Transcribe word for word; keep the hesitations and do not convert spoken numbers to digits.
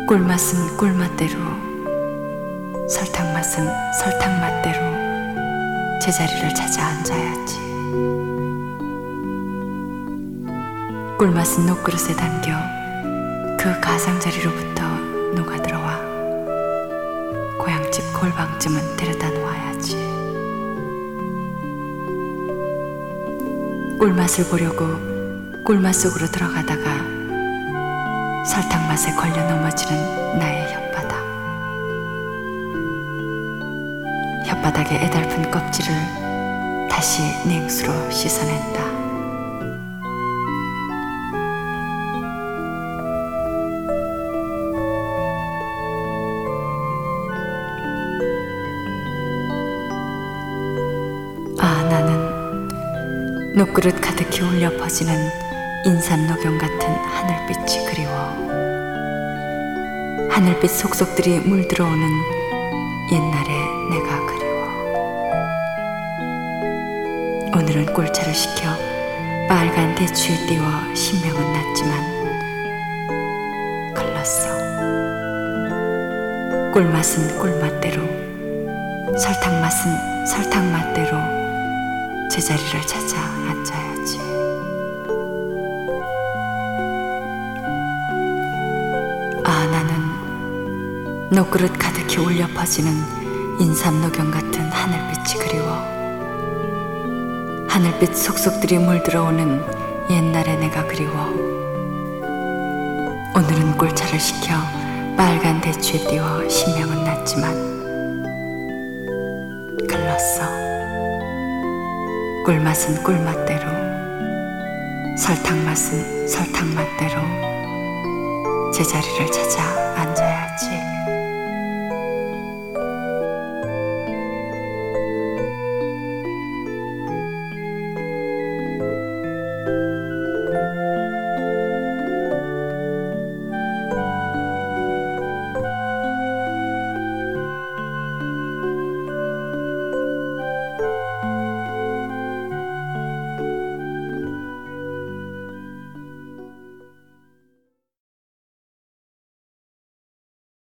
꿀맛은 꿀맛대로, 설탕 맛은 설탕 맛대로 제자리를 찾아 앉아야지. 꿀맛은 녹그릇에 담겨 그 가장자리로부터 녹아들어와 고향집 골방쯤은 데려다 놓아야지. 꿀맛을 보려고 꿀맛 속으로 들어가다가 설탕 맛에 걸려 넘어지는 나의 혓바닥. 혓바닥의 애달픈 껍질을 다시 냉수로 씻어낸다. 아, 나는 녹그릇 가득히 울려 퍼지는 인삼녹용 같은 하늘빛이 그리워. 하늘빛 속속들이 물들어오는 옛날의 내가 그리워. 오늘은 꿀차를 시켜 빨간 대추에 띄워 신명은 났지만 걸렀어. 꿀맛은 꿀맛대로, 설탕 맛은 설탕 맛대로 제자리를 찾아 앉아야지. 아, 나는 녹그릇 가득히 울려 퍼지는 인삼녹용 같은 하늘빛이 그리워. 하늘빛 속속들이 물들어오는 옛날의 내가 그리워. 오늘은 꿀차를 시켜 빨간 대추에 띄워 신명은 났지만 글렀어. 꿀맛은 꿀맛대로, 설탕 맛은 설탕 맛대로 제자리를 찾아 앉아야지.